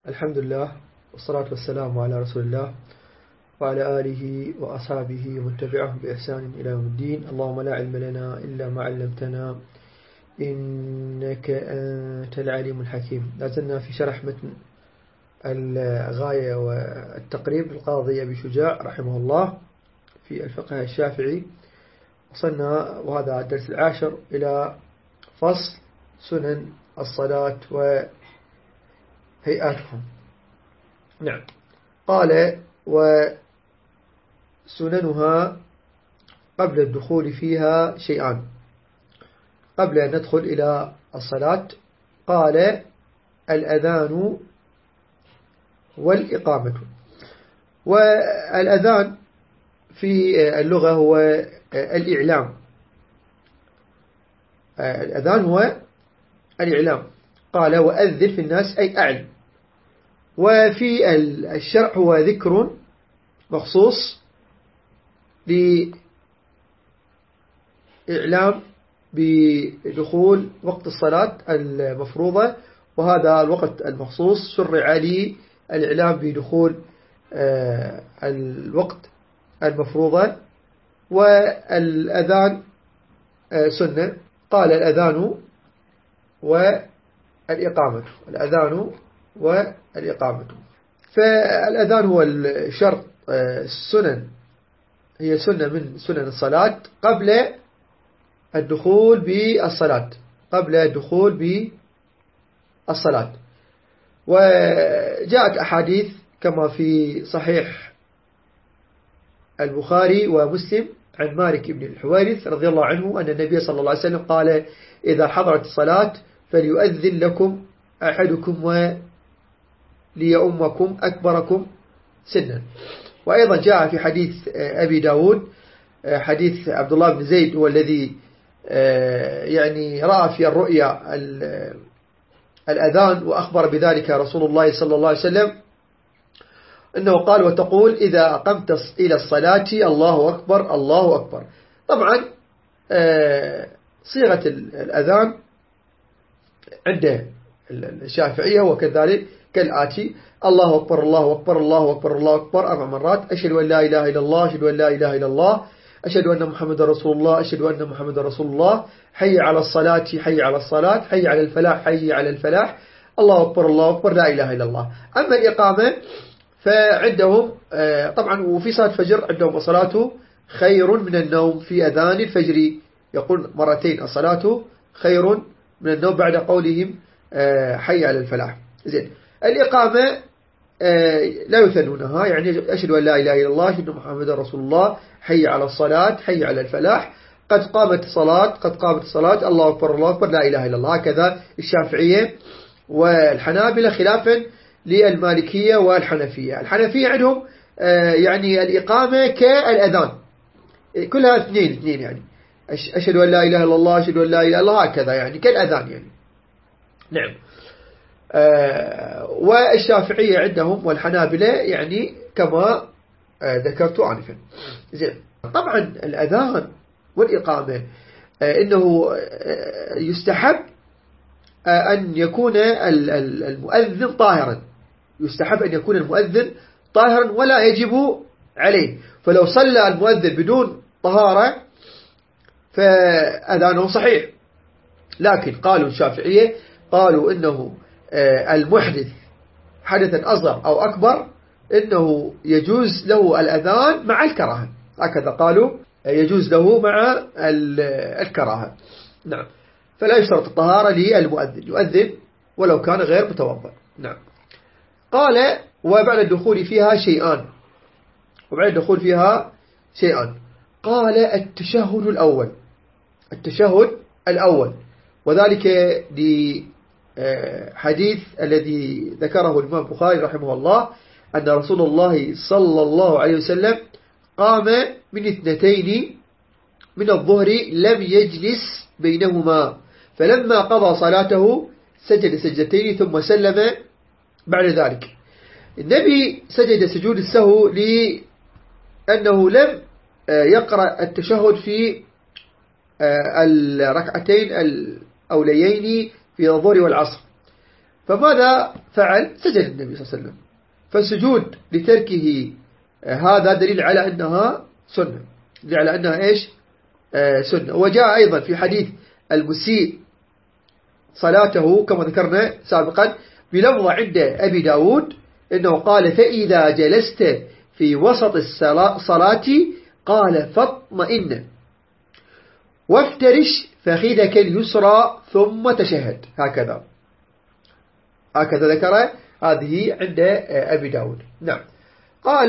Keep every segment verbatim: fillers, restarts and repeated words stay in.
الحمد لله والصلاة والسلام على رسول الله وعلى آله وأصحابه ومن تبعهم بإحسان إلى يوم الدين. اللهم لا علم لنا إلا ما علمتنا إنك أنت العليم الحكيم. لازلنا في شرح متن الغاية والتقريب القاضي أبي شجاع رحمه الله في الفقه الشافعي. وصلنا وهذا الدرس العاشر إلى فصل سنن الصلاة وهيئاتهم. نعم، قال وسننها قبل الدخول فيها شيئان. قبل أن ندخل إلى الصلاة قال الأذان والإقامة. والأذان في اللغة هو الإعلام. الأذان هو الإعلام. قال وأذن في الناس أي أعلم. وفي الشرع هو ذكر مخصوص لإعلام بدخول وقت الصلاة المفروضة، وهذا الوقت المخصوص شرع لي الإعلام بدخول الوقت المفروضة. والأذان سنة. قال الأذان والإقامة. الأذان والإقامة. فالأذان هو الشرط. السنن هي سنة من سنن الصلاة قبل الدخول بالصلاة قبل الدخول بالصلاة. وجاءت أحاديث كما في صحيح البخاري ومسلم عن مالك بن الحويرث رضي الله عنه أن النبي صلى الله عليه وسلم قال إذا حضرت الصلاة فليؤذن لكم أحدكم وليؤمكم أكبركم سنا. وأيضا جاء في حديث أبي داود حديث عبد الله بن زيد هو الذي يعني رأى في الرؤيا الأذان وأخبر بذلك رسول الله صلى الله عليه وسلم أنه قال وتقول إذا أقمت إلى الصلاة الله أكبر الله أكبر. طبعا صيغة الأذان عند الشافعية وكذلك كالآتي: الله أكبر الله أكبر الله أكبر الله أكبر أربع مرات. أشهد أن لا إله إلا الله أشهد أن لا إله إلا الله أشهد أن محمد رسول الله أشهد أن محمد رسول الله. حي على الصلاة حي على الصلاة حي على الفلاح حي على الفلاح. الله أكبر الله أكبر لا إله إلا الله. أما الإقامة فعندهم طبعا وفي صلاة الفجر عندهم الصلاة خير من النوم. في أذان الفجر يقول مرتين الصلاة خير من النوم بعد قولهم حي على الفلاح. زين. الإقامة لا يثنونها، يعني أشهد أن لا إله إلا الله أشهد أن محمد رسول الله حي على الصلاة حي على الفلاح قد قامت الصلاة قد قامت الصلاة الله أكبر الله أكبر لا إله إلا الله. هكذا الشافعية والحنابلة خلافا للمالكية والحنفية. الحنفية عندهم يعني الإقامة كالأذان كلها اثنين اثنين يعني أشهد أن لا إله إلا الله أشهد أن لا إله إلا الله هكذا يعني كالأذان يعني. نعم. والشافعية عندهم والحنابلة يعني كما ذكرت آنفا. زين. طبعا الأذان والإقامة إنه يستحب أن يكون المؤذن طاهرا. يستحب أن يكون المؤذن طاهرا ولا يجب عليه. فلو صلى المؤذن بدون طهارة فأذانه صحيح. لكن قالوا الشافعية قالوا إنه المحدث حدثا أصغر أو أكبر إنه يجوز له الأذان مع الكراهة. هكذا قالوا يجوز له مع الكراهة. نعم. فلا يشترط الطهارة للمؤذن يؤذن ولو كان غير متوضئ. نعم. قال وبعد الدخول فيها شيئان. وبعد الدخول فيها شيئان قال التشهد الأول. التشهد الأول وذلك لحديث الذي ذكره الإمام البخاري رحمه الله أن رسول الله صلى الله عليه وسلم قام من اثنتين من الظهر لم يجلس بينهما فلما قضى صلاته سجد سجدتين ثم سلم بعد ذلك. النبي سجد سجود السهو لأنه لم يقرأ التشهد في الركعتين الأوليين في الظهر والعصر. فماذا فعل؟ سجد النبي صلى الله عليه وسلم. فالسجود لتركه هذا دليل على أنها سنة، دليل على أنها إيش؟ آه سنة. وجاء أيضا في حديث المسيء صلاته كما ذكرنا سابقا بلفظ عند أبي داود إنه قال فإذا جلست في وسط الصلاة قال فاطمئن وافترش فخذك اليسرى ثم تشهد. هكذا هكذا ذكر هذه عند أبي داود. نعم. قال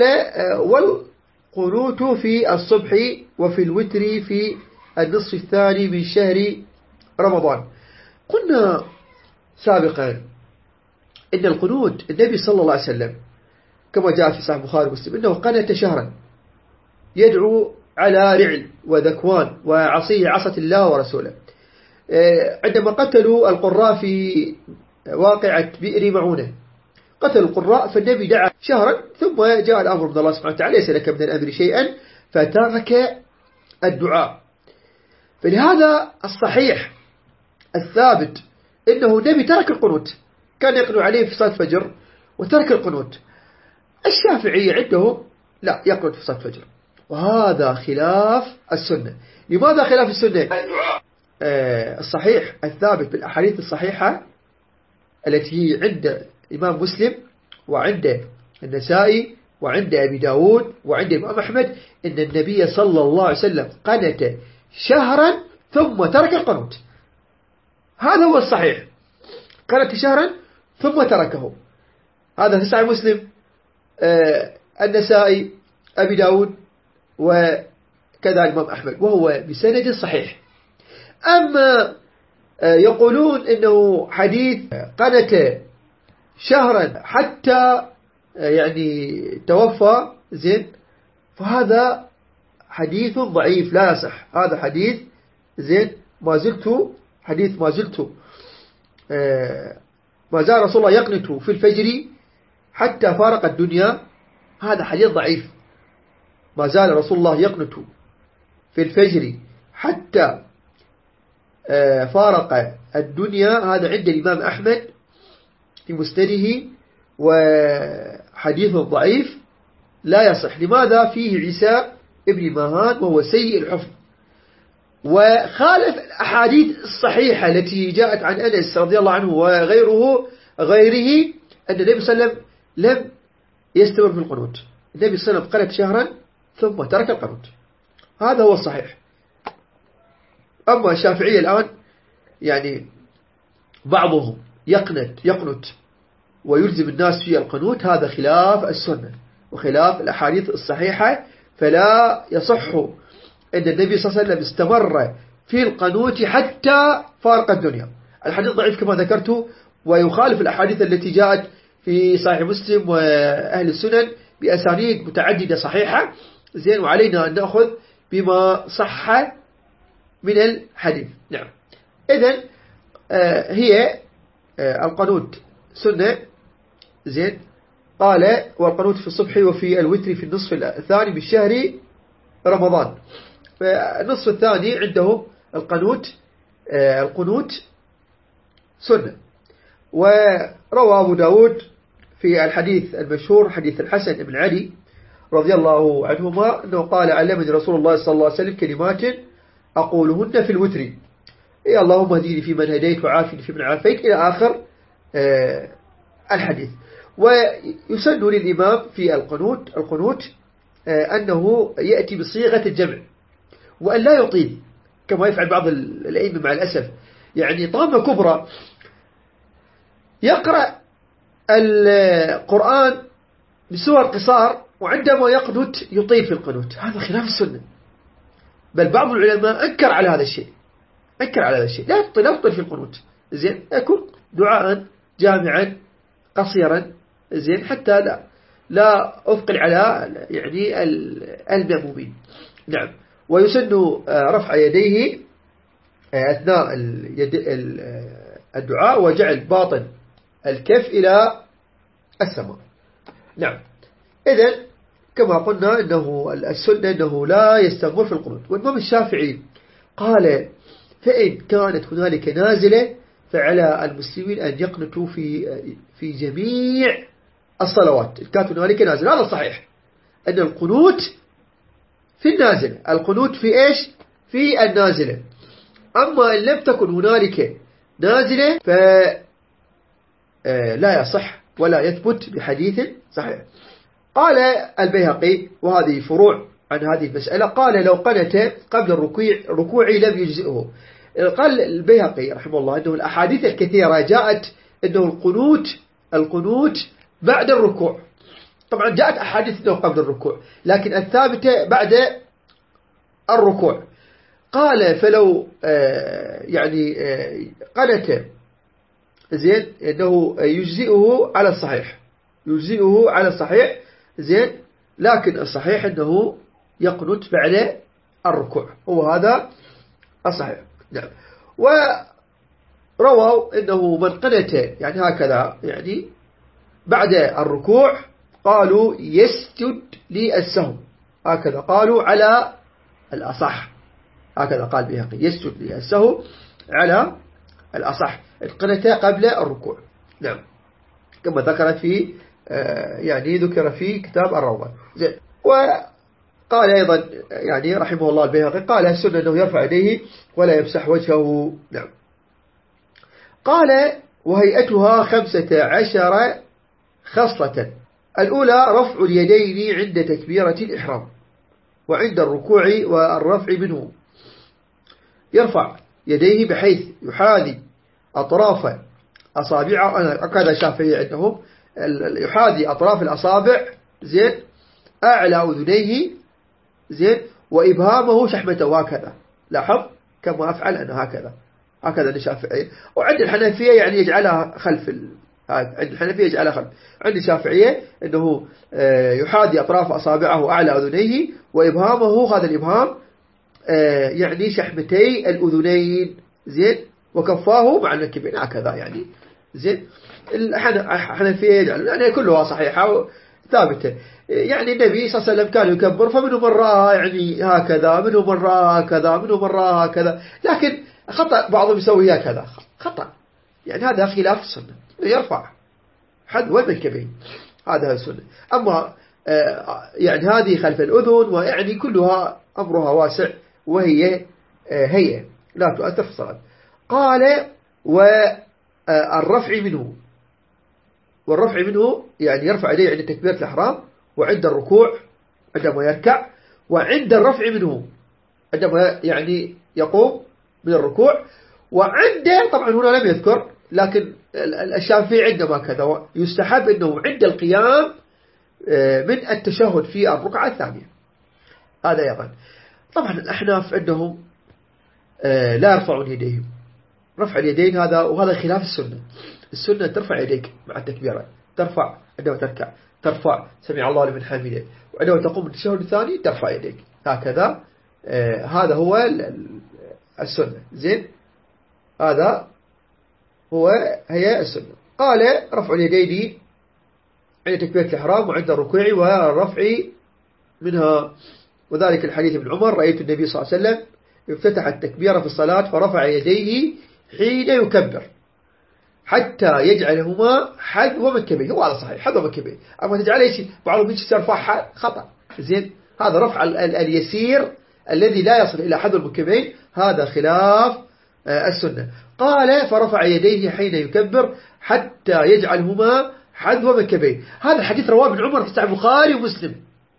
والقنوت في الصبح وفي الوتر في النصف الثاني من شهر رمضان. قلنا سابقا إن القنوت النبي صلى الله عليه وسلم كما جاء في صحيح البخاري ومسلم إنه قنت شهرا يدعو على رعل وذكوان وعصيه عصة الله ورسوله. عندما قتلوا القراء في واقعة بئر معونة قتلوا القراء فالنبي دعا شهرا ثم جاء الأمر من الله سبحانه وتعالى ليس لك من الأمر شيئا فترك الدعاء. فلهذا الصحيح الثابت إنه النبي ترك القنوت، كان يقنوا عليه في صلاة الفجر وترك القنوت. الشافعية عندهم لا يقنط في صلاة الفجر، وهذا خلاف السنة. لماذا خلاف السنة؟ آه الصحيح الثابت بالأحاديث الصحيحة التي هي عند إمام مسلم وعند النسائي وعند أبي داود وعند إمام أحمد إن النبي صلى الله عليه وسلم قنت شهرا ثم ترك القنوت. هذا هو الصحيح، قنت شهرا ثم تركه. هذا في صحيح مسلم، آه النسائي، أبي داود وكذا الإمام أحمد، وهو بسند صحيح. أما آه يقولون إنه حديث قنت شهرا حتى آه يعني توفى زين، فهذا حديث ضعيف لا يصح. هذا حديث زين ما زلت حديث ما زلت آه ما زال رسول الله يقنت في الفجر حتى فارق الدنيا، هذا حديث ضعيف. ما زال رسول الله يقنت في الفجر حتى آه فارق الدنيا، هذا عند الإمام أحمد في مسنده، وحديث ضعيف لا يصح. لماذا؟ فيه عيسى ابن ماهان وهو سيء الحفظ، وخالف الأحاديث الصحيحة التي جاءت عن أنس رضي الله عنه وغيره غيره أن النبي صلى الله عليه وسلم لم يستمر في القنوت. النبي صلى الله عليه وسلم قنت شهرا ثم ترك القنوت، هذا هو الصحيح. أما الشافعية الآن يعني بعضهم يقنت يقنت ويلزم الناس في القنوت، هذا خلاف السنة وخلاف الأحاديث الصحيحة، فلا يصح أن النبي صلى الله عليه وسلم استمر في القنوت حتى فارق الدنيا. الحديث ضعيف كما ذكرت، ويخالف الأحاديث التي جاءت في صحيح مسلم وأهل السنن بأسانيد متعددة صحيحة زين، وعلينا أن نأخذ بما صح من الحديث. نعم. إذن آه هي آه القنوت سنة زين. قال والقنوت في الصبح وفي الوتر في النصف الثاني من شهر رمضان. فالنصف الثاني عندهم القنوت آه القنوت سنة. وروى أبو داود في الحديث المشهور حديث الحسن بن علي رضي الله عنهما أنه قال علمني رسول الله صلى الله عليه وسلم كلمات أقولهن في الوتر: يا اللهم اهديني فيمن هديت وعافني فيمن عافيت، إلى آخر آه الحديث. ويسن للإمام في القنوت القنوت آه أنه يأتي بصيغة الجمع وأن لا يطيل كما يفعل بعض الأئمة مع الأسف، يعني طامة كبرى يقرأ القرآن بسور قصار وعندما يقنت يطيل في القنوت، هذا خلاف السنة. بل بعض العلماء أنكر على هذا الشيء، أنكر على هذا الشيء، لا تطيل لا تطيل في القنوت زين، يكون دعاء جامعا قصيرا زين حتى لا لا أثقل على يعني المأمومين. نعم. ويسن رفع يديه أثناء الدعاء وجعل باطن الكف إلى السماء. نعم. إذن كما قلنا أنه السنة أنه لا يستمر في القنوت. والإمام الشافعي قال فإن كانت هنالك نازلة فعلى المسلمين أن يقنتوا في في جميع الصلوات كانت هنالك نازل. هذا صحيح أن القنوت في النازلة، القنوت في إيش؟ في النازلة. أما إن لم تكن هنالك نازلة فلا يصح ولا يثبت بحديث صحيح. قال البيهقي وهذه فروع عن هذه المسألة، قال لو قنت قبل الركوع ركوع لم يجزئه. قال البيهقي رحمه الله أنه الأحاديث الكثيرة جاءت أنه القنوت القنوت بعد الركوع. طبعا جاءت أحاديث أنه قبل الركوع، لكن الثابتة بعد الركوع. قال فلو يعني قنت زين أنه يجزئه على الصحيح، يجزئه على الصحيح زين، لكن الصحيح أنه يقنت بعد الركوع، هو هذا الصحيح. نعم. ورووا أنه من قنت يعني هكذا يعني بعد الركوع قالوا يسجد للسهو، هكذا قالوا على الأصح، هكذا قال بيهقي يسجد للسهو على الأصح، القنت قبل الركوع. نعم، كما ذكر في يعني ذكر في كتاب الروضة. زين. وقال أيضا يعني رحمه الله البيهقي قال السنة أنه يرفع يديه ولا يمسح وجهه. نعم. قال وهيئتها خمسة عشر خصلة. الأولى رفع اليدين عند تكبيرة الإحرام وعند الركوع والرفع منه. يرفع يديه بحيث يحاذي أطراف أصابعه، هكذا شافعي عندهم، يحاذي أطراف الأصابع زين أعلى أذنيه زين وإبهامه شحمته، هكذا. لاحظ كما أفعل أنا هكذا، هكذا الشافعية. وعند الحنفية يعني يجعلها خلف ال... عند الحنفية يجعلها خلف. عند الشافعية أنه يحاذي أطراف أصابعه أعلى أذنيه وإبهامه، هذا الإبهام يعني شحمتي الأذنين زين وكفاه مع النكبين، هكذا يعني زين. الحنفية يجعل يعني كلها صحيحة ثابتة. يعني النبي صلى الله عليه وسلم كان يكبر، فمنه مرة يعني هكذا، منه مرة هكذا، منه مرة هكذا، لكن خطأ بعضهم يسوي هكذا، خطأ يعني هذا خلاف السنة. يرفع حذو المنكبين، هذا السنة. أما يعني هذه خلف الأذن ويعني كلها أمرها واسع وهي هي لا تؤثر في الصلاة. قال والرفع منه، والرفع منه يعني يرفع يديه عند تكبيرة الإحرام وعند الركوع عندما يركع، وعند الرفع منه عندما يعني يقوم من الركوع، وعند طبعا هنا لم يذكر، لكن الشافعي عندما كذا يستحب أنه عند القيام من التشهد في الركعة الثانية، هذا أيضا. طبعا الأحناف عندهم لا يرفعون يديهم، رفع اليدين هذا وهذا خلاف السنة. السنة ترفع يديك مع التكبيرة، ترفع عندما تركع، ترفع سمع الله لمن حمده، وعندما تقوم التشهد الثاني ترفع يديك هكذا. آه هذا هو السنة زين، هذا هو هي السنة. قال رفع اليدين عند تكبيرة الإحرام وعند الركوع والرفع منها، وذلك الحديث ابن عمر رأيت النبي صلى الله عليه وسلم افتتح التكبير في الصلاة فرفع يديه حين يكبر حتى يجعلهما حذو منكبيه، هو هذا صحيح حذو منكبيه. أما تجعل ايش بعضهم يجي يرفعها خطأ زين، هذا رفع ال ال اليسير الذي لا يصل إلى حذو المنكبين، هذا خلاف آه السنة. قال فرفع يديه حين يكبر حتى يجعلهما حذو منكبيه. هذا الحديث رواه ابن عمر في صحيح البخاري ومسلم.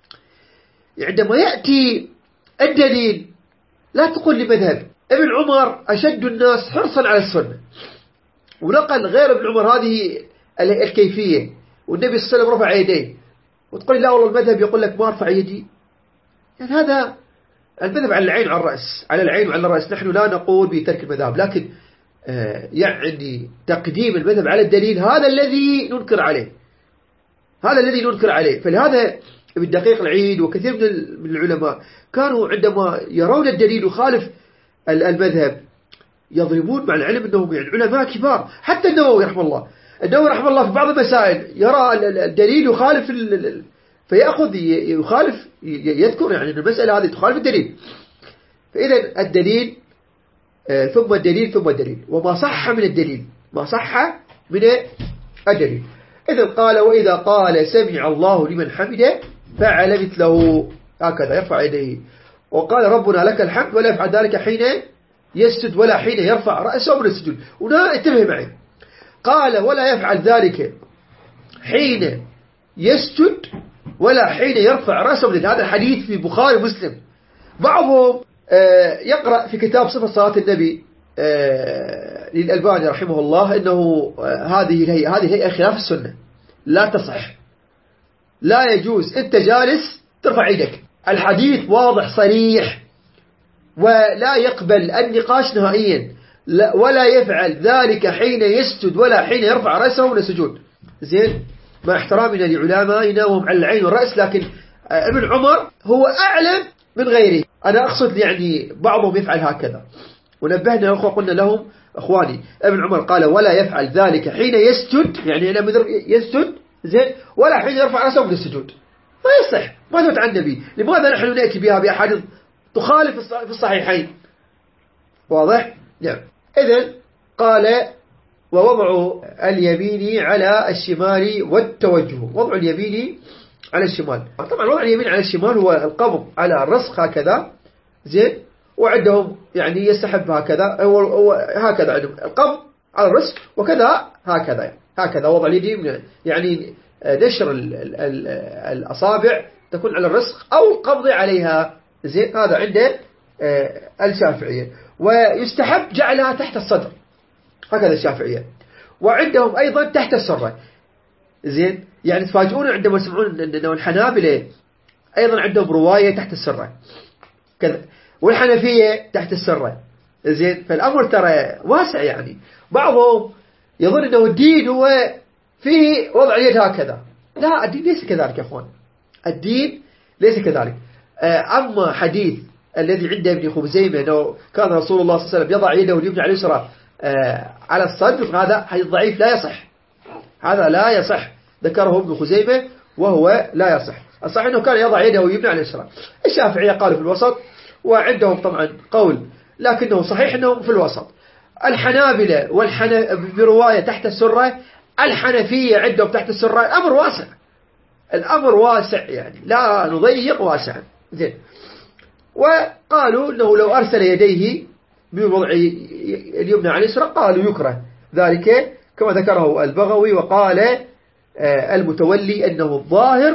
عندما يأتي الدليل لا تقول لمذهب ابن عمر أشد الناس حرصا على السنة، ونقل غير ابن عمر هذه الكيفية، والنبي صلى الله عليه وسلم رفع يديه، وتقول لا والله المذهب يقول لك ما ارفع يدي. يعني هذا المذهب على العين وعلى الرأس، على العين وعلى الرأس. نحن لا نقول بترك المذهب، لكن آه يعني تقديم المذهب على الدليل هذا الذي ننكر عليه، هذا الذي ننكر عليه. فلهذا ابن دقيق العيد وكثير من العلماء كانوا عندما يرون الدليل يخالف المذهب يضربون، مع العلم أنهم يعني علماء كبار. حتى النووي رحمه الله، النووي رحمه الله في بعض المسائل يرى الدليل يخالف فيأخذ يخالف يذكر يعني المسألة هذه تخالف الدليل. فإذا الدليل ثم الدليل ثم الدليل، وما صح من الدليل ما صح من الدليل. إذن قال وإذا قال سمع الله لمن حمده فعل مثله، هكذا يرفع يديه، وقال ربنا لك الحمد ولا يفعل ذلك حين يسجد ولا حين يرفع رأسه من السجود. هنا انتبه معي، قال ولا يفعل ذلك حين يسجد ولا حين يرفع رأسه من، هذا الحديث في بخاري مسلم. بعضهم يقرأ في كتاب صفة صلاة النبي للألباني رحمه الله إنه هذه الهيئة هذه الهيئة خلاف السنة، لا تصح، لا يجوز، أنت جالس ترفع يدك. الحديث واضح صريح ولا يقبل النقاش نهائيا، ولا يفعل ذلك حين يسجد ولا حين يرفع رأسه من السجود. زين، مع احترامنا لعلمائنا وهم على العين والرأس، لكن ابن عمر هو أعلم من غيره. أنا أقصد يعني بعضهم يفعل هكذا، ونبهنا الأخوة قلنا لهم أخواني ابن عمر قال ولا يفعل ذلك حين يسجد، يعني أنا يسجد زين، ولا حين يرفع رأسه من السجود، ما يصح، ما ثبت عن النبي. لماذا نحن نأتي بها بأحاديث تخالف في الصحيحين؟ واضح؟ نعم. إذن قال ووضع اليمين على الشمال والتوجه، وضع اليمين على الشمال، طبعا وضع اليمين على الشمال هو القبض على الرسخ هكذا زين، وعندهم يعني يستحب هكذا، هو هكذا عندهم القبض على الرسخ، وكذا هكذا يعني. هكذا وضع اليد، يعني نشر ال ال ال الأصابع تكون على الرسخ أو القبض عليها زين، هذا عند الشافعية. ويستحب جعلها تحت الصدر، هكذا الشافعية. وعندهم أيضا تحت السرة زين، يعني تفاجئون عندما يسمعون أن الحنابلة أيضا عندهم رواية تحت السرة كذا، والحنفية تحت السرة زين. فالأمر ترى واسع، يعني بعضهم يظن أنه الدين هو فيه وضع اليد هكذا، لا، الدين ليس كذلك يا أخوان، الدين ليس كذلك. أما حديث الذي عند ابن خزيمة أنه كان رسول الله صلى الله عليه وسلم يضع يده اليمنى على اليسرى على الصدر، هذا حديث ضعيف لا يصح، هذا لا يصح، ذكره ابن خزيمة وهو لا يصح. الصحيح أنه كان يضع يده اليمنى على اليسرى. الشافعية قالوا في الوسط، وعندهم طبعا قول لكنه صحيح أنهم في الوسط. الحنابلة والحن... برواية تحت السرة، الحنفية عندهم تحت السرة. الأمر واسع، الأمر واسع، يعني لا نضيق، واسعا زين. وقالوا أنه لو أرسل يديه بوضع اليمنى على اليسرى قالوا يكره ذلك، كما ذكره البغوي. وقال المتولي أنه الظاهر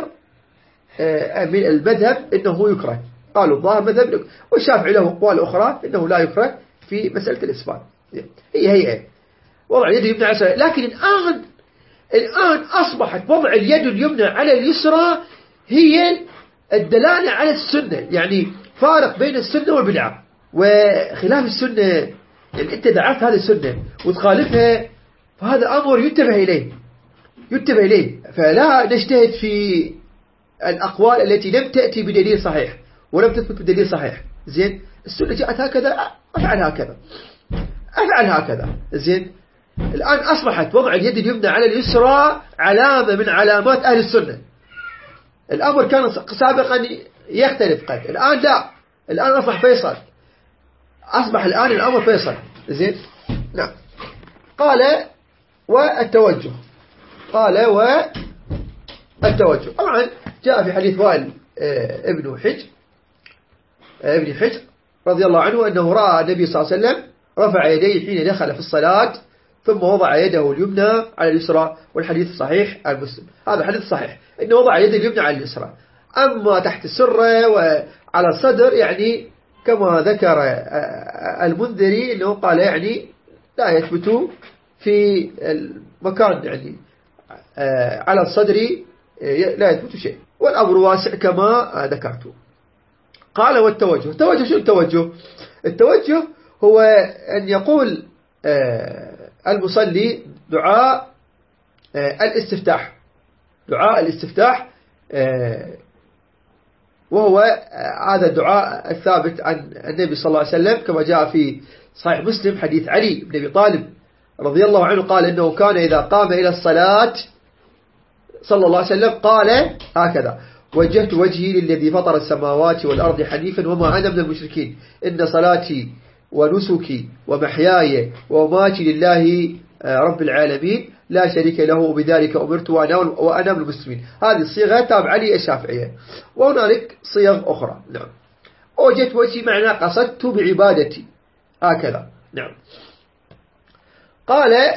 من المذهب أنه يكره، قالوا الظاهر مذهب، والشافعي له أقوال أخرى أنه لا يكره في مسألة الإسبان. هي هي وضع اليد اليمنى على اليسرى. لكن الآن الآن أصبحت وضع اليد اليمنى على اليسرى هي الدلالة على السنة، يعني فارق بين السنة والبدعة. وخلاف السنة، يعني أنت دعفت هذه السنة وتخالفها، فهذا أمر ينتبه إليه، ينتبه إليه. فلا نجتهد في الأقوال التي لم تأتي بدليل صحيح ولم تثبت بدليل صحيح زين. السنة جاءت هكذا، أفعل هكذا، أفعل هكذا زين. الآن أصبحت وضع اليد اليمنى على اليسرى علامة من علامات أهل السنة. الأمر كان سابقا يختلف قد، الآن لا، الآن أصبح فيصل، أصبح الآن الأمر فيصل زين. نعم. قال والتوجه، قال والتوجه. طبعا جاء في حديث وائل ابن حجر ابن حجر رضي الله عنه أنه رأى النبي صلى الله عليه وسلم رفع يديه حين دخل في الصلاة، ثم وضع يده اليمنى على اليسرى، والحديث صحيح المسلم. هذا حديث صحيح أنه وضع يده اليمنى على اليسرى. أما تحت السرة وعلى الصدر يعني كما ذكر المنذري أنه قال يعني لا يثبت في المكان، يعني على الصدر لا يثبت شيء، والأمر واسع كما ذكرت. قال والتوجه. التوجه شو التوجه؟ التوجه هو أن يقول المصلي دعاء الاستفتاح، دعاء الاستفتاح، وهو هذا الدعاء الثابت عن النبي صلى الله عليه وسلم كما جاء في صحيح مسلم حديث علي بن أبي طالب رضي الله عنه، قال إنه كان إذا قام إلى الصلاة صلى الله عليه وسلم قال هكذا: وجهت وجهي للذي فطر السماوات والأرض حنيفا وما أنا من المشركين، إن صلاتي ونسكي ومحياي ومماتي لله رب العالمين لا شريك له، بذلك أمرت وأنا من المسلمين. هذه الصيغة تابعة للشافعية. وهنالك صيغ أخرى. نعم. وجدت وجهي معنى قصدت بعبادتي، هكذا. نعم. قال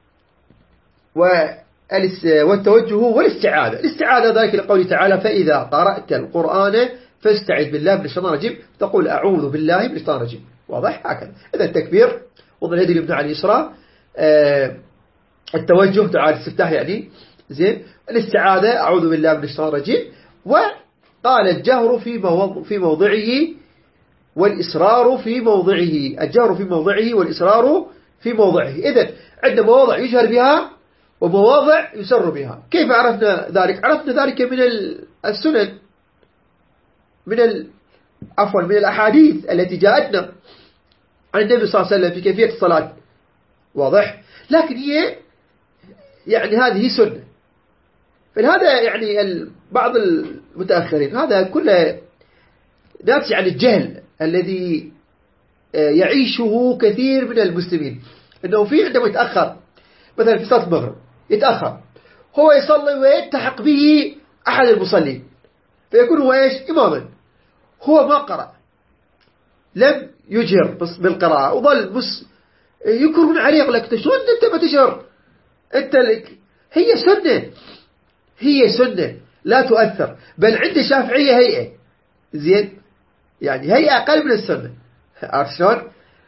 والتوجه والاستعاذة. الاستعاذة ذلك لقوله تعالى فإذا قرأت القرآن فاستعذ بالله من الشيطان الرجيم، تقول أعوذ بالله من الشيطان الرجيم. واضح؟ هكذا. إذا التكبير وضع اليد اليمنى على اليسرى، آه التوجه دعاء الاستفتاح يعني زين. الاستعاذة أعوذ بالله من الشيطان الرجيم. وقال الجهر في في موضعه والإسرار في موضعه. الجهر في موضعه والإسرار في موضعه. إذن عندنا مواضع يجهر بها ومواضع يسر بها. كيف عرفنا ذلك؟ عرفنا ذلك من السنن، من ال... عفوا من الأحاديث التي جاءتنا عن النبي صلى الله عليه وسلم في كيفية الصلاة. واضح؟ لكن هي يعني هذه سنة. فلهذا يعني بعض المتأخرين هذا كله ناتج عن الجهل الذي يعيشه كثير من المسلمين، أنه في عندما يتأخر مثلا في صلاة المغرب يتأخر، هو يصلي ويلتحق به أحد المصلين، فيكون هو إيش؟ إماما. هو ما قرأ، لم يجهر بالقراءة، وظل بس يكرهون عليه، يقول لك شلون أنت ما تجهر؟ أنت لك هي سنة، هي سنة لا تؤثر، بل عند الشافعية هيئة زين، يعني هيئة أقل من السنة. عرفت شلون؟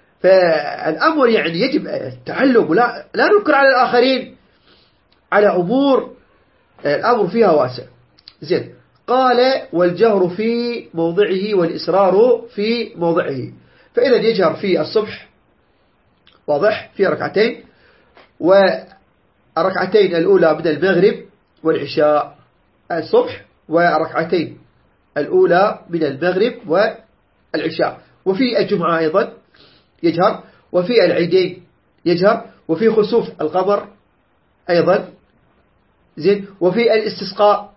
فالأمر يعني يجب التعلم، ولا لا ننكر على الآخرين على أمور الأمر فيها واسع. زين. قال والجهر في موضعه والإسرار في موضعه. فإذا يجهر في الصبح، واضح، في ركعتين، والركعتين الأولى من المغرب والعشاء الصبح، والركعتين الأولى من المغرب والعشاء، وفي الجمعة أيضا يجهر، وفي العيدين يجهر، وفي خسوف القمر أيضا زين، وفي الاستسقاء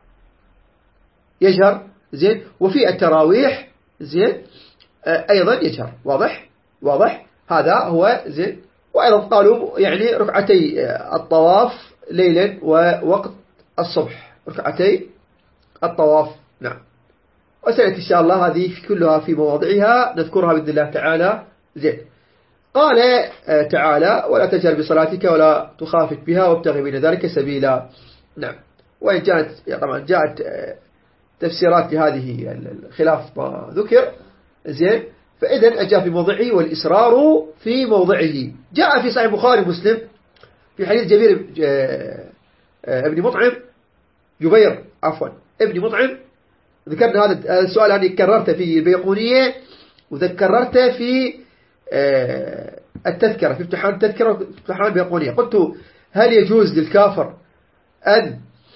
يجهر زين، وفي التراويح زين أيضا يجهر. واضح؟ واضح؟ هذا هو زين. وأيضا قالوا يعني ركعتي الطواف ليلا ووقت الصبح، ركعتي الطواف. نعم. وسألت إن شاء الله هذه كلها في مواضعها نذكرها بإذن الله تعالى. زين. قال تعالى ولا تجهر بصلاتك ولا تخافت بها وابتغي بين ذلك سبيلا. نعم. وإن كانت طبعا جاءت تفسيرات لهذه الخلاف ما ذكر زين. فإذا أجاء في موضعه والإسرار في موضعه. جاء في صحيح البخاري ومسلم في حديث جبير ابن مطعم جبير عفوا ابن مطعم. ذكرنا هذا السؤال يعني كررته في البيقونية وذكررته في التذكرة، في امتحان التذكرة امتحان البيقونية. قلت هل يجوز للكافر أن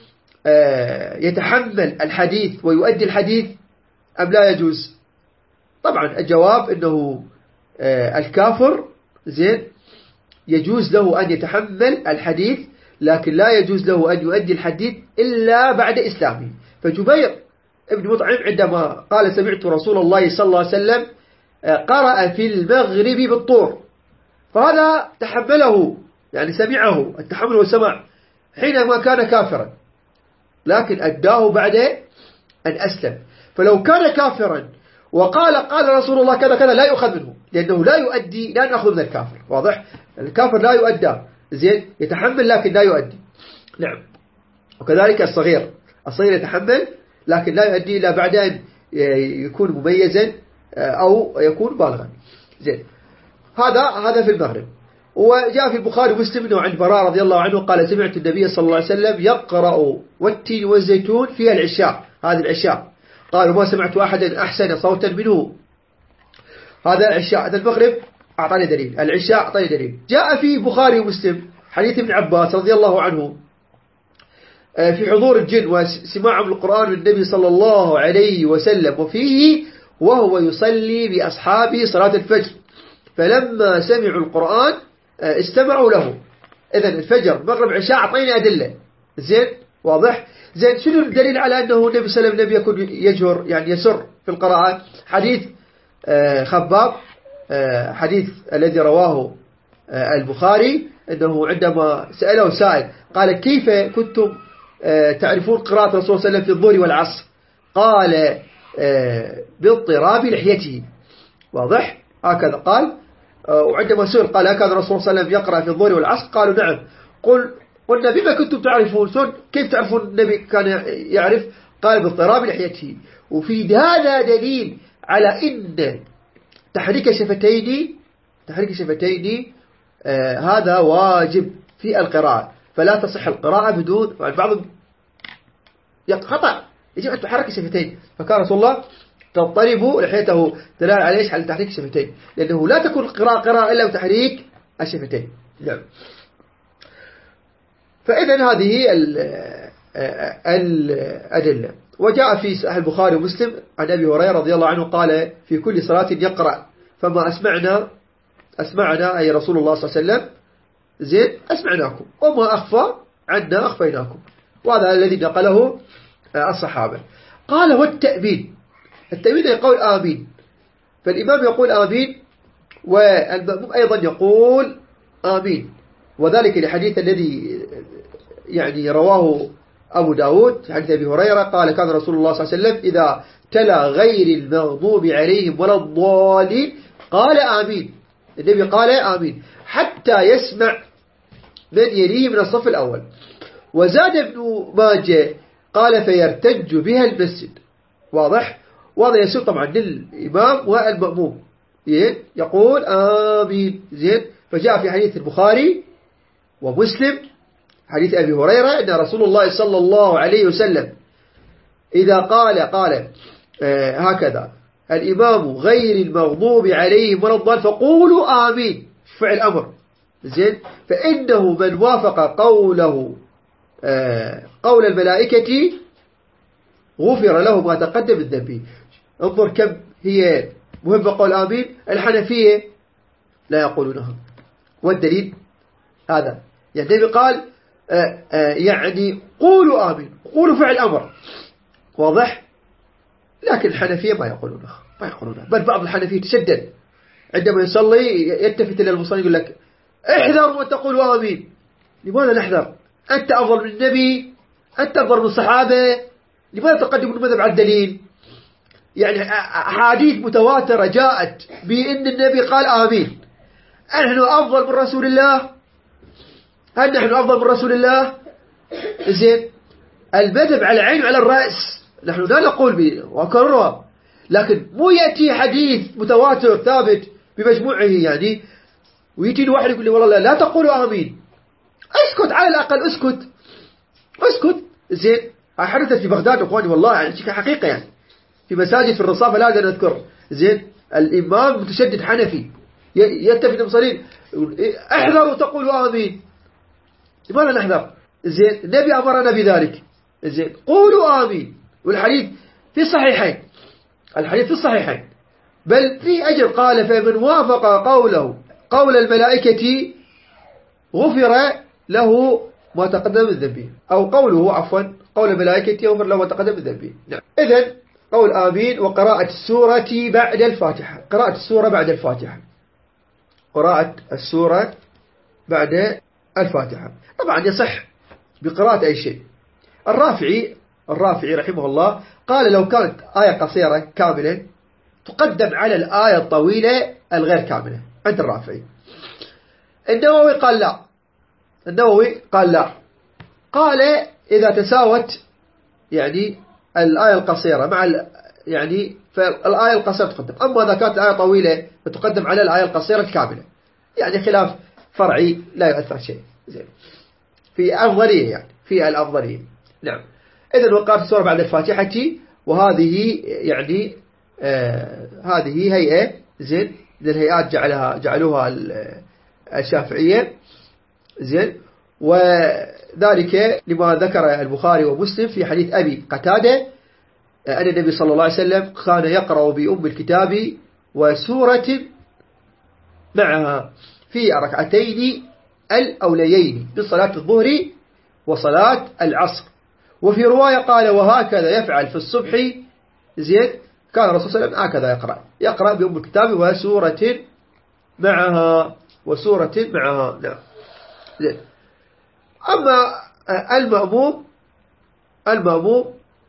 يتحمل الحديث ويؤدي الحديث أم لا يجوز؟ طبعا الجواب أنه الكافر زين يجوز له أن يتحمل الحديث، لكن لا يجوز له أن يؤدي الحديث إلا بعد إسلامه. فجبير ابن مطعم عندما قال سمعت رسول الله صلى الله عليه وسلم قرأ في المغرب بالطور، فهذا تحمله يعني سمعه، التحمل والسماع حينما كان كافرا، لكن أداه بعد أن أسلم. فلو كان كافرا وقال قال رسول الله كذا كذا لا يؤخذ منه، لأنه لا يؤدي، لا نأخذ من الكافر. واضح؟ الكافر لا يؤدى زين، يتحمل لكن لا يؤدي. نعم. وكذلك الصغير، الصغير يتحمل لكن لا يؤدي إلا بعد أن يكون مميزا أو يكون بالغا. زين. هذا هذا في المغرب. وجاء في البخاري ومسلم انه عن براء رضي الله عنه قال سمعت النبي صلى الله عليه وسلم يقرأ والتين والزيتون في العشاء، هذه العشاء. قال وما سمعت أحدا أحسن صوتا منه. هذا العشاء. هذا المغرب أعطاني دليل، العشاء أعطاني دليل. جاء في بخاري ومسلم حديث ابن عباس رضي الله عنه في حضور الجن وسماعهم القرآن من النبي صلى الله عليه وسلم، وفيه وهو يصلي بأصحابه صلاة الفجر، فلما سمعوا القرآن استمعوا له. إذن الفجر مغرب عشاء أعطينا أدلة. زين. واضح؟ زين. شنو الدليل على أنه النبي صلى الله عليه وسلم يكون يجهر يعني يسر في القراءة؟ حديث خباب حديث الذي رواه البخاري أنه عندما سأله سائل قال كيف كنتم تعرفون قراءة الرسول صلى الله عليه وسلم في الظهر والعصر؟ قال باضطراب لحيته. واضح؟ هكذا قال. وعندما سئل قال هكذا الرسول صلى الله عليه وسلم يقرأ في الظهر والعصر؟ قالوا نعم. قل قلنا بما كنتم تعرفون؟ كيف تعرفون النبي كان يعرف؟ قال باضطراب لحيته. وفي هذا دليل على إن تحريك شفتين تحريك شفتين آه هذا واجب في القراءة، فلا تصح القراءة بدون بعض خطأ، يجب أن تحرك الشفتين. فكان رسول الله تضطرب لحيته دلال على ايش؟ على تحريك الشفتين، لأنه لا تكون القراءة قراءة إلا بتحريك الشفتين. نعم. فإذا هذه الأدلة. وجاء في صحيح البخاري ومسلم عن أبي هريرة رضي الله عنه قال في كل صلاة يقرأ فما أسمعنا أسمعنا أي رسول الله صلى الله عليه وسلم زين أسمعناكم وما أخفى عنا أخفيناكم. وهذا الذي نقله الصحابة. قال والتأمين، التأمين يقول آمين، فالإمام يقول آمين والمأموم أيضا يقول آمين، وذلك لحديث الذي يعني رواه أبو داود حديث أبي هريرة قال كان رسول الله صلى الله عليه وسلم إذا تلا غير المغضوب عليهم ولا الضالين قال آمين. النبي قال آمين حتى يسمع من يليه من الصف الأول. وزاد ابن ماجه قال فيرتج بها المسجد. واضح؟ وهذا يصير طبعا للإمام والمأموم يقول آمين. زين. فجاء في حديث البخاري ومسلم حديث أبي هريرة أن رسول الله صلى الله عليه وسلم إذا قال قال آه هكذا الإمام غير المغضوب عليهم ولا الضالين فقولوا آمين فعل أمر. زين. فإنه من وافق قوله آه قول الملائكة غفر له ما تقدم من ذنبه. انظر كم هي مهمة قول آمين. الحنفية لا يقولونها، والدليل هذا يعني النبي قال آآ آآ يعني قولوا آمين، قولوا فعل أمر. واضح؟ لكن الحنفية ما يقولونها ما يقولونها بل بعض الحنفية تشدد عندما يصلي يلتفت إلى المصلي يقول لك احذروا وتقولوا آمين. لماذا نحذر؟ أنت أفضل من النبي، أنت أفضل من الصحابة، لماذا تقدمون المذهب على الدليل؟ يعني أحاديث متواترة جاءت بأن النبي قال آمين. نحن أفضل من رسول الله؟ هل نحن أفضل من رسول الله؟ زين. المذهب على العين وعلى الرأس، نحن لا نقول به وكررها، لكن مو يأتي حديث متواتر ثابت بمجموعه يعني ويجي واحد يقول لي والله لا تقولوا آمين. اسكت على الأقل، اسكت اسكت. زين. حدثت في بغداد أخواني والله يعني حقيقة يعني في مساجد في الرصافة لا أدري أذكر. زين. الإمام متشدد حنفي يتفق المصلين احذروا تقولوا آمين. لماذا نحذر؟ زين. النبي أمرنا بذلك. زين. قولوا آمين. والحديث في الصحيحين، الحديث في الصحيحين بل في أجر. قال فمن وافق قوله قول الملائكة غفر له ما تقدم من ذنبه، أو قوله عفوا قول الملائكة غفر له ما تقدم من ذنبه. نعم. إذن قول آمين وقراءة السورة بعد الفاتحة. قراءة السورة بعد الفاتحة قراءة السورة بعد الفاتحة طبعا يصح بقراءة أي شيء. الرافعي الرافعي رحمه الله قال لو كانت آية قصيرة كاملة تقدم على الآية الطويلة الغير كاملة عند الرافعي. النووي قال لا النووي قال لا قال إذا تساوت يعني الآية القصيرة مع يعني فالآية القصيرة تقدم، أما إذا كانت الآية طويلة فتقدم على الآية القصيرة الكاملة. يعني خلاف فرعي لا يؤثر شيء. زين. في أفضلية يعني في الأفضلية. نعم. إذن وقرأت السورة بعد الفاتحة، وهذه يعني آه هذه هيئة زين من الهيئات جعلها جعلوها الشافعية. زين. وذلك لما ذكر البخاري ومسلم في حديث أبي قتادة أن النبي صلى الله عليه وسلم كان يقرأ بأم الكتاب وسورة معها في ركعتين الأوليين بصلاة الظهر وصلاة العصر. وفي رواية قال وهكذا يفعل في الصبح. زين. كان الرسول صلى الله عليه وسلم هكذا يقرأ يقرأ بأم الكتاب وسورة معها وسورة معها. نعم. زين. أما المأموم المأموم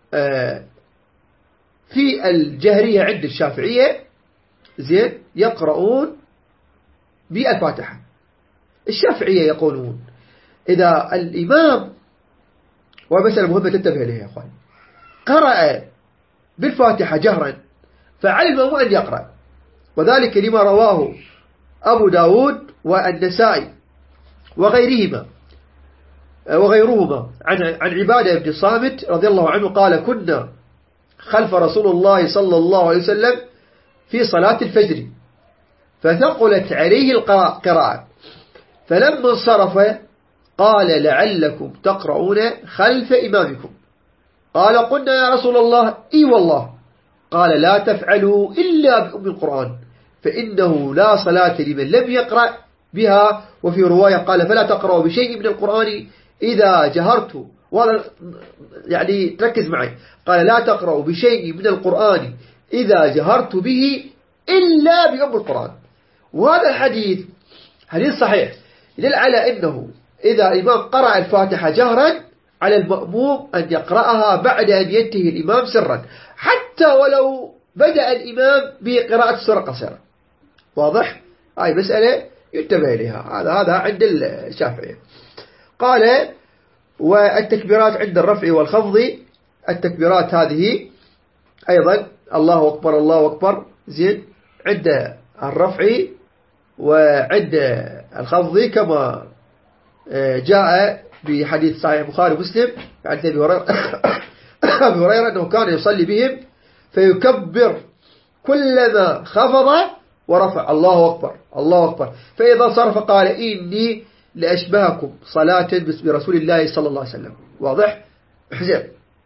في الجهرية عند الشافعية زين يقرؤون بالفاتحة. الشافعية يقولون إذا الإمام، ومسألة مهمة تنتبه إليها يا أخوان، قرأ بالفاتحة جهرا فعلى المأموم أن يقرأ، وذلك لما رواه أبو داود والنسائي وغيرهما وغيرهما عن عن عبادة بن صامت رضي الله عنه قال: كنا خلف رسول الله صلى الله عليه وسلم في صلاة الفجر فثقلت عليه القراءة، فلما انصرف قال: لعلكم تقرؤون خلف إمامكم. قال: قلنا يا رسول الله إي والله. قال: لا تفعلوا إلا بأم القرآن فإنه لا صلاة لمن لم يقرأ بها. وفي رواية قال: فلا تقرأوا بشيء من القرآن إذا جهرت، يعني تركز معي، قال: لا تقرأوا بشيء من القرآن إذا جهرت به إلا بأم القرآن. وهذا الحديث حديث صحيح يدل على أنه إذا الإمام قرأ الفاتحة جهرا على المأموم أن يقرأها بعد أن ينتهي الإمام سرا، حتى ولو بدأ الإمام بقراءة سورة قصيرة. واضح؟ هاي مسألة ينتبه إليها. هذا هذا عند الشافعي. قال: والتكبيرات عند الرفع والخفض، التكبيرات هذه أيضا الله أكبر الله أكبر زين عند الرفع وعند الخفض، كما جاء بحديث صحيح البخاري ومسلم عن أبي هريرة أبي هريرة أنه كان يصلي بهم فيكبر كلما خفض ورفع الله أكبر الله أكبر، فإذا صرف قال: إني لأشبهكم صلاة برسول الله صلى الله عليه وسلم. واضح؟ حزين.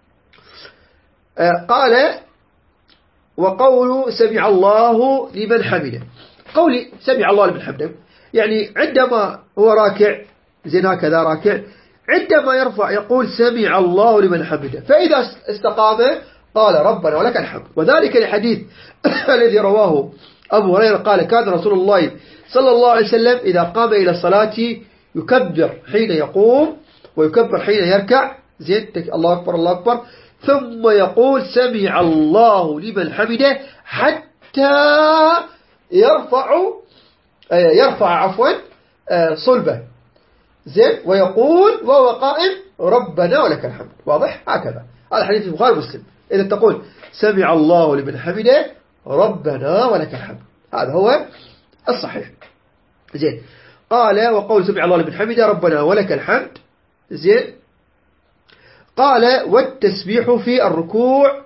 قال: وقول سمع الله لمن حمده، قول سمع الله لمن حمده يعني عندما هو راكع زين هكذا راكع، عندما يرفع يقول سمع الله لمن حمده، فإذا استقام قال ربنا ولك الحمد. وذلك الحديث الذي رواه أبو هريرة قال: كان رسول الله صلى الله عليه وسلم إذا قام إلى الصلاة يكبر حين يقوم ويكبر حين يركع زين الله أكبر الله أكبر، ثم يقول سمع الله لمن حمده حتى يرفع يرفع عفوا صلبه زين، ويقول وهو قائم ربنا ولك الحمد. واضح؟ هكذا. هذا حديث البخاري ومسلم. إذا تقول سمع الله لمن حمده ربنا ولك الحمد، هذا هو الصحيح. زين. قال: وقول سمع الله لمن حمده ربنا ولك الحمد. زين. قال: والتسبيح في الركوع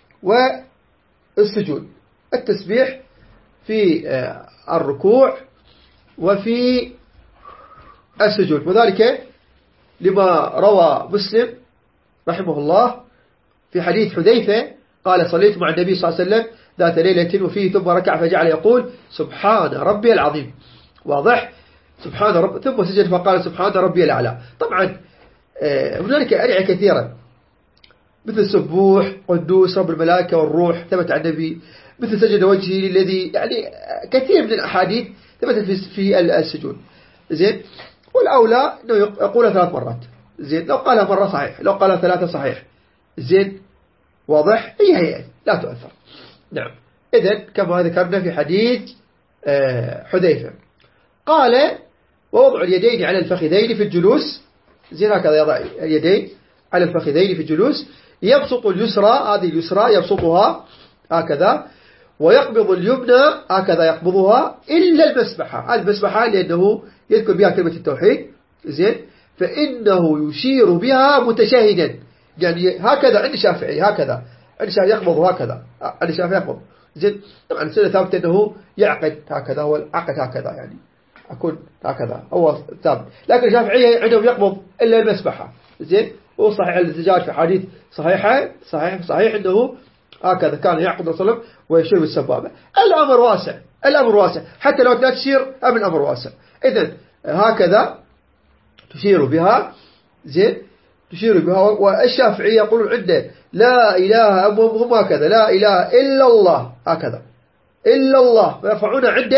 والسجود، التسبيح في الركوع وفي السجود، وذلك لما روى مسلم رحمه الله في حديث حذيفة قال: صليت مع النبي صلى الله عليه وسلم ذات ليلة وفيه ثم ركع فجعل يقول سبحان ربي العظيم. واضح؟ سبحان رب، ثم سجد فقال سبحان ربي الأعلى. طبعا هنالك أدعية كثيرة مثل سبوح قدوس رب الملائكة والروح ثبت عن النبي، مثل سجد وجهي الذي، يعني كثير من الأحاديث ثبتت في السجود. زين. والأولى أنه يقولها ثلاث مرات. زين. لو قالها مرة صحيح، لو قالها ثلاثة صحيح. زين. واضح؟ هي هي لا تؤثر. نعم. إذن كما ذكرنا في حديث حذيفة. قال: ووضع اليدين على الفخذين في الجلوس. زين هكذا يضع اليدين على الفخذين في الجلوس، يبسط اليسرى، هذه اليسرى يبسطها هكذا، ويقبض اليمنى هكذا يقبضها، إلا المسبحة، هذه المسبحة لأنه يذكر بها كلمة التوحيد. زين. فإنه يشير بها متشاهدا، يعني هكذا عند الشافعي، هكذا عند الشافعي يقبض هكذا، عند الشافعي يقبض. زين. طبعا السنة ثابتة أنه يعقد هكذا، هو العقد هكذا، يعني أكون هكذا هو ثابت، لكن الشافعية عندهم يقبض إلا المسبحة. زين. وصحيح الزجاج في حديث صحيحة صحيح صحيح أنه هكذا كان يعقد رسول الله ويشير بالسبابة. الأمر واسع، الأمر واسع، حتى لو لا تشير أمن الأمر واسع. إذن هكذا تشير بها. زين. تشير بها. والشافعية يقولون عنده لا إله، هم هكذا لا إله إلا الله، هكذا إلا الله، ويرفعون عنده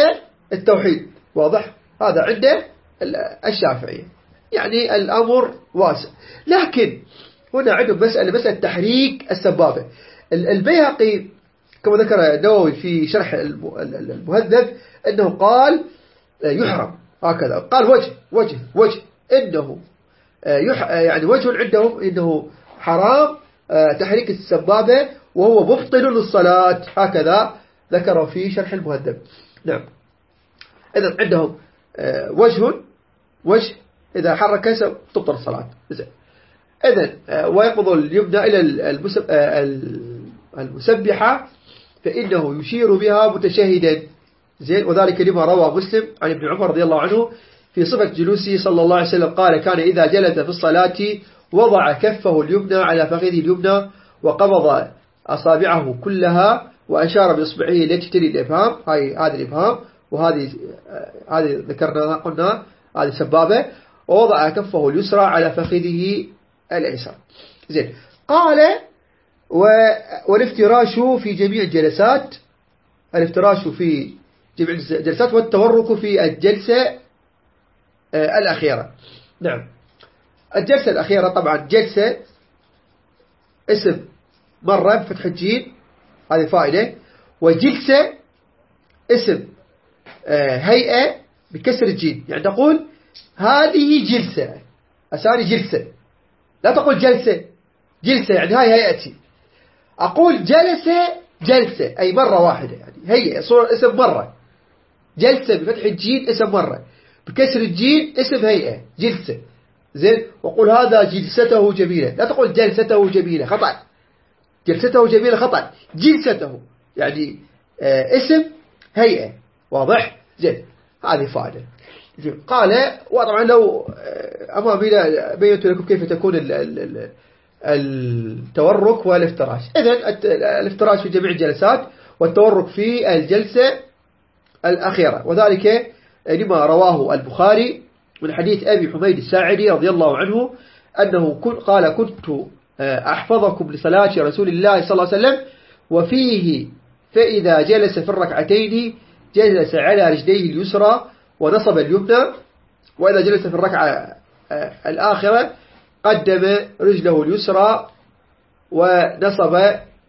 التوحيد. واضح؟ هذا عنده الشافعية، يعني الأمر واسع. لكن هنا عندهم مسألة مسألة تحريك السبابة. البيهقي كما ذكر النووي في شرح المهذب أنه قال يحرم، هكذا قال وجه وجه وجه إنه يعني وجه عندهم إنه حرام تحريك السبابة وهو مبطل للصلاة، هكذا ذكروا في شرح المهذب. نعم، إذن عندهم وجه وجه إذا حرك تبطل الصلاة. إذن ويقبض اليمنى إلى المسبحة فإنه يشير بها متشهدا، زين، وذلك لما روى مسلم عن ابن عمر رضي الله عنه في صفة جلوسه صلى الله عليه وسلم قال: كان إذا جلس في الصلاة وضع كفه اليمنى على فخذه اليمنى وقبض أصابعه كلها وأشار بإصبعه التي تلي الإبهام، هاي هذه الإبهام وهذه هذه ذكرنا قلنا هذه سبابة، ووضع كفه اليسرى على فخذه الأيسر. زين، قال والافتراش في جميع الجلسات، الافتراش في جميع الجلسات والتورك في الجلسة الأخيرة. نعم، الجلسة الأخيرة طبعا جلسة اسم مرة بفتح الجيم، هذه فائدة، وجلسة اسم هيئة بكسر الجيم، يعني تقول هذه جلسة، أساني جلسة، لا تقول جلسة جلسة يعني هاي هيئتي. أقول جلسة جلسة أي مرة واحدة، يعني هيئة صورة اسم مرة، جلسة بفتح الجيم اسم مرة، بكسر الجيم اسم هيئة جلسة. زين، وقل هذا جلسته جميلة، لا تقول جلسته جميلة، خطأ، جلسته جميلة خطأ، جلسته يعني آه اسم هيئة. واضح؟ زين، هذه فائدة. قال وطبعا لو أمامي بينت لكم كيف تكون ال ال ال التورك والافتراش. إذن الافتراش في جميع الجلسات والتورك في الجلسة الأخيرة، وذلك لما رواه البخاري من حديث أبي حميد الساعدي رضي الله عنه أنه قال: كنت أحفظكم لصلاة رسول الله صلى الله عليه وسلم وفيه فإذا جلس في الركعتين جلس على رجليه اليسرى ونصب اليمنى، وإذا جلس في الركعة الآخرة قدم رجله اليسرى ونصب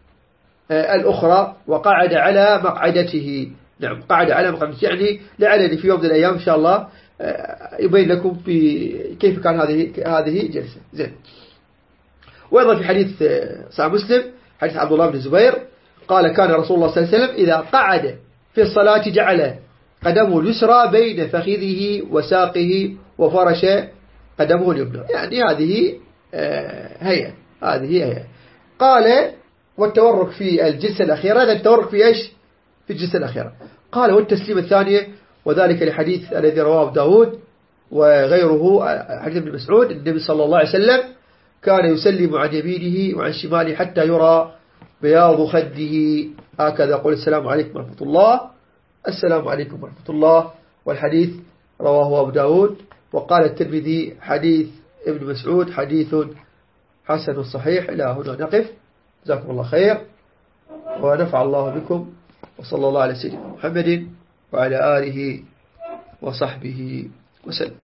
الأخرى وقعد على مقعدته. نعم، قعد على مقعدته، يعني لعلني في يوم من الأيام إن شاء الله يبين لكم في كيف كان هذه هذه جلسة. زين، وأيضا في حديث صحيح مسلم حديث عبد الله بن الزبير قال: كان رسول الله صلى الله عليه وسلم إذا قعد في الصلاة جعل قدمه اليسرى بين فخذه وساقه وفرش قدمه اليمنى، يعني هذه هيئة، هذه هيئة. قال: والتورك في الجلسة الأخيرة، هذا التورك في إيش؟ في الجلسة الأخيرة. قال: والتسليم الثانية، وذلك لحديث الذي رواه داود وغيره حديث ابن مسعود النبي صلى الله عليه وسلم كان يسلم عن يمينه وعن شماله حتى يرى بياض خده، هكذا يقول: السلام عليكم ورحمة الله، السلام عليكم ورحمة الله. والحديث رواه أبو داود. وقال الترمذي حديث ابن مسعود حديث حسن صحيح. إلى هنا نقف، جزاكم الله خير ونفع الله بكم، وصلى الله على سيدنا محمد وعلى آله وصحبه وسلم.